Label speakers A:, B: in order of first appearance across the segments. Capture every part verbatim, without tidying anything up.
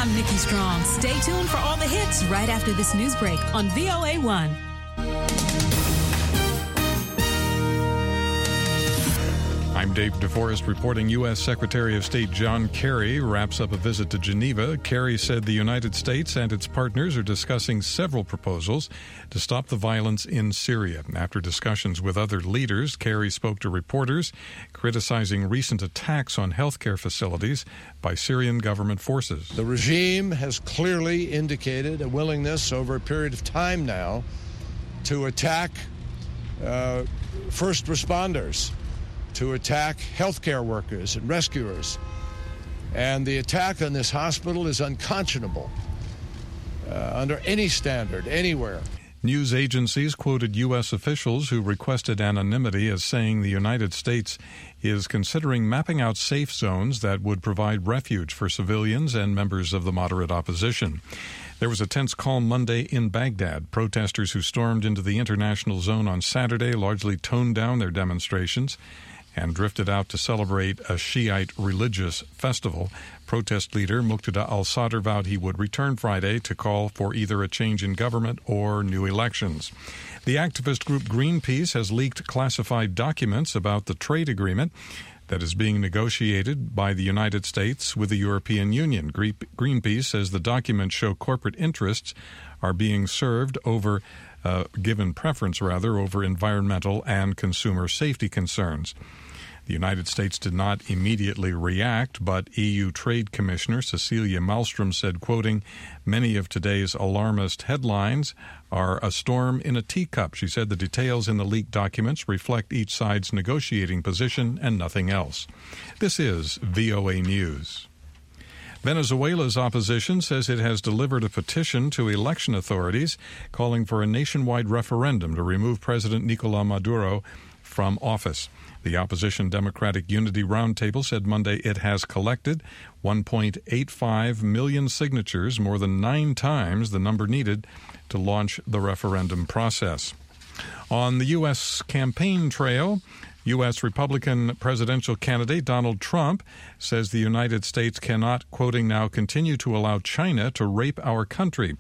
A: I'm Nikki Strong. Stay tuned for all the hits right after this news break on V O A one.
B: I'm Dave DeForest reporting. U S. Secretary of State John Kerry wraps up a visit to Geneva. Kerry said the United States and its partners are discussing several proposals to stop the violence in Syria. After discussions with other leaders, Kerry spoke to reporters, criticizing recent attacks on healthcare facilities by Syrian government forces.
C: The regime has clearly indicated a willingness over a period of time now to attack uh, first responders, to attack healthcare workers and rescuers. And the attack on this hospital is unconscionable uh, under any standard, anywhere.
B: News agencies quoted U S officials who requested anonymity as saying the United States is considering mapping out safe zones that would provide refuge for civilians and members of the moderate opposition. There was a tense calm Monday in Baghdad. Protesters who stormed into the international zone on Saturday largely toned down their demonstrations and drifted out to celebrate a Shiite religious festival. Protest leader Muqtada al-Sadr vowed he would return Friday to call for either a change in government or new elections. The activist group Greenpeace has leaked classified documents about the trade agreement that is being negotiated by the United States with the European Union. Greenpeace says the documents show corporate interests are being served over Uh, given preference, rather, over environmental and consumer safety concerns. The United States did not immediately react, but E U Trade Commissioner Cecilia Malmström said, quoting, "Many of today's alarmist headlines are a storm in a teacup." She said the details in the leaked documents reflect each side's negotiating position and nothing else. This is V O A News. Venezuela's opposition says it has delivered a petition to election authorities calling for a nationwide referendum to remove President Nicolás Maduro from office. The opposition Democratic Unity Roundtable said Monday it has collected one point eight five million signatures, more than nine times the number needed to launch the referendum process. On the U S campaign trail, U S. Republican presidential candidate Donald Trump says the United States cannot, quoting now, continue to allow China to rape our country.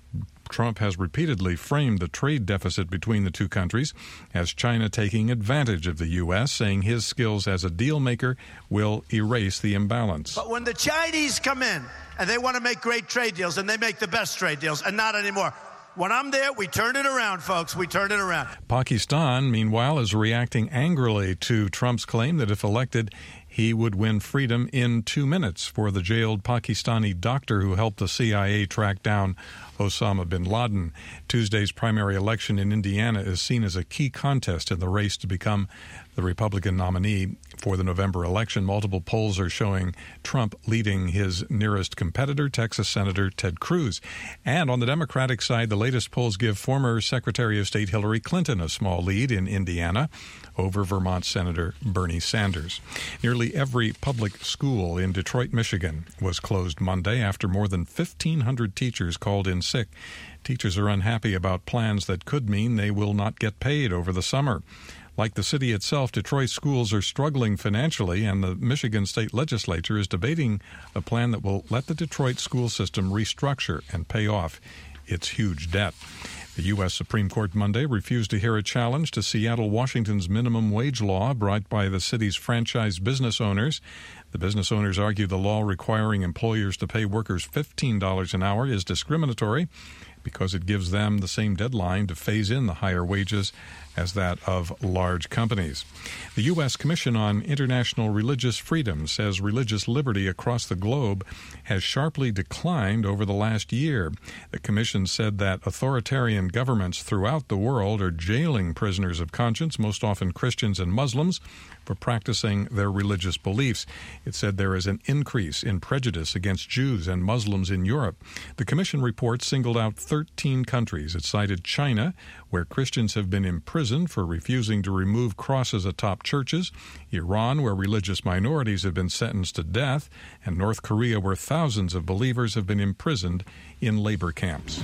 B: Trump has repeatedly framed the trade deficit between the two countries as China taking advantage of the U S, saying his skills as a deal maker will erase the imbalance.
D: But when the Chinese come in and they want to make great trade deals, and they make the best trade deals, and not anymore. When I'm there, we turn it around, folks. We turn it around.
B: Pakistan, meanwhile, is reacting angrily to Trump's claim that if elected, he would win freedom in two minutes for the jailed Pakistani doctor who helped the C I A track down Osama bin Laden. Tuesday's primary election in Indiana is seen as a key contest in the race to become the Republican nominee for the November election. Multiple polls are showing Trump leading his nearest competitor, Texas Senator Ted Cruz. And on the Democratic side, the latest polls give former Secretary of State Hillary Clinton a small lead in Indiana over Vermont Senator Bernie Sanders. Nearly every public school in Detroit, Michigan was closed Monday after more than fifteen hundred teachers called in sick. Teachers are unhappy about plans that could mean they will not get paid over the summer. Like the city itself, Detroit schools are struggling financially, and the Michigan State Legislature is debating a plan that will let the Detroit school system restructure and pay off its huge debt. The U S. Supreme Court Monday refused to hear a challenge to Seattle, Washington's minimum wage law brought by the city's franchise business owners. The business owners argue the law requiring employers to pay workers fifteen dollars an hour is discriminatory because it gives them the same deadline to phase in the higher wages as that of large companies. The U S. Commission on International Religious Freedom says religious liberty across the globe has sharply declined over the last year. The commission said that authoritarian governments throughout the world are jailing prisoners of conscience, most often Christians and Muslims, for practicing their religious beliefs. It said there is an increase in prejudice against Jews and Muslims in Europe. The commission report singled out thirteen countries. It cited China, where Christians have been imprisoned for refusing to remove crosses atop churches, Iran, where religious minorities have been sentenced to death, and North Korea, where thousands of believers have been imprisoned in labor camps.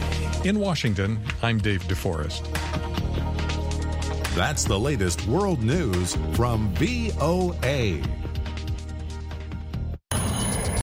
B: In Washington, I'm Dave DeForest.
E: That's the latest world news from V O A.